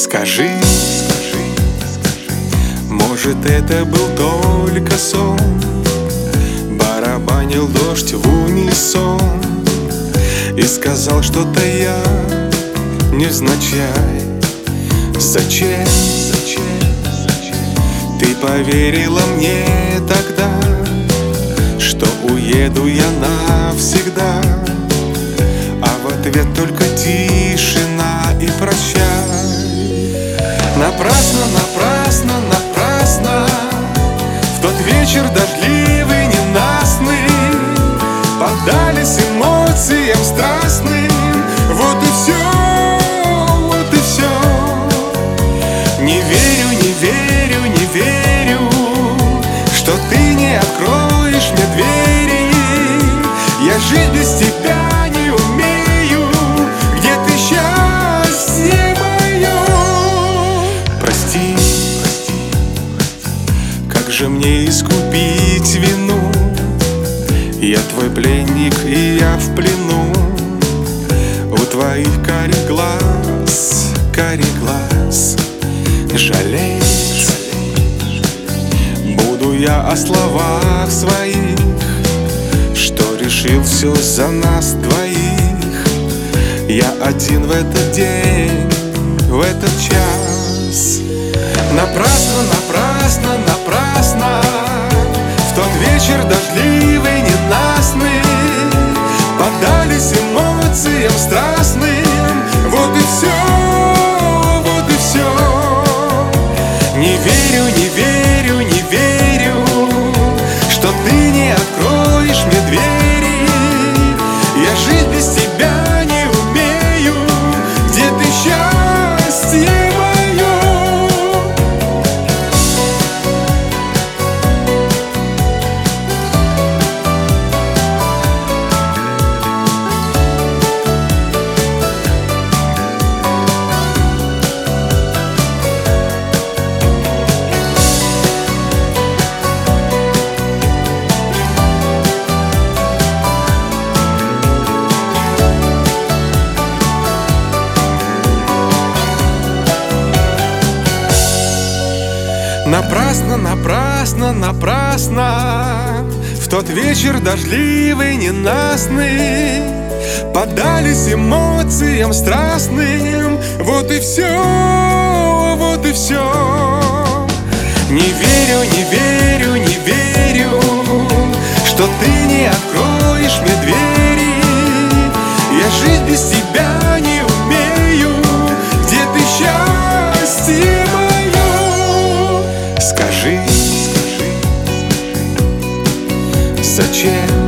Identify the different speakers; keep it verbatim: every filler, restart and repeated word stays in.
Speaker 1: Скажи, скажи, может, это был только сон? Барабанил дождь в унисон и сказал что-то я невзначай. Зачем, зачем, зачем ты поверила мне тогда, что уеду я навсегда? А в ответ только тишина и прощай. Напрасно, напрасно, напрасно в тот вечер дождливый, ненастный поддались эмоциям страстным. Вот и все, вот и все. Не верю, не верю, не верю, что ты не откроешь мне двери. Я жить без тебя не умею. Где ты, счастье мое? Прости, прости, как же мне искупить вину? Я твой пленник, и я в плену у твоих карих глаз, карих глаз. Жалеть буду я о словах своих, что решил все за нас двоих. Я один в этот день, в этот час. Напрасно, напрасно, напрасно в тот вечер дождливый, ненастный поддались эмоциям страстным. Вот и все, вот и все. Не верю, не верю, не верю, что ты не откроешь мне двери. Я жить без тебя не умею. Где ты, счастье мое? Напрасно, напрасно, напрасно в тот вечер дождливый, ненастный поддались эмоциям страстным. Вот и все, вот и все. Не верю, не верю, не верю, что ты не откроешь мне двери. Я жить без тебя не умею. Где ты, счастье мое? Скажи, скажи, зачем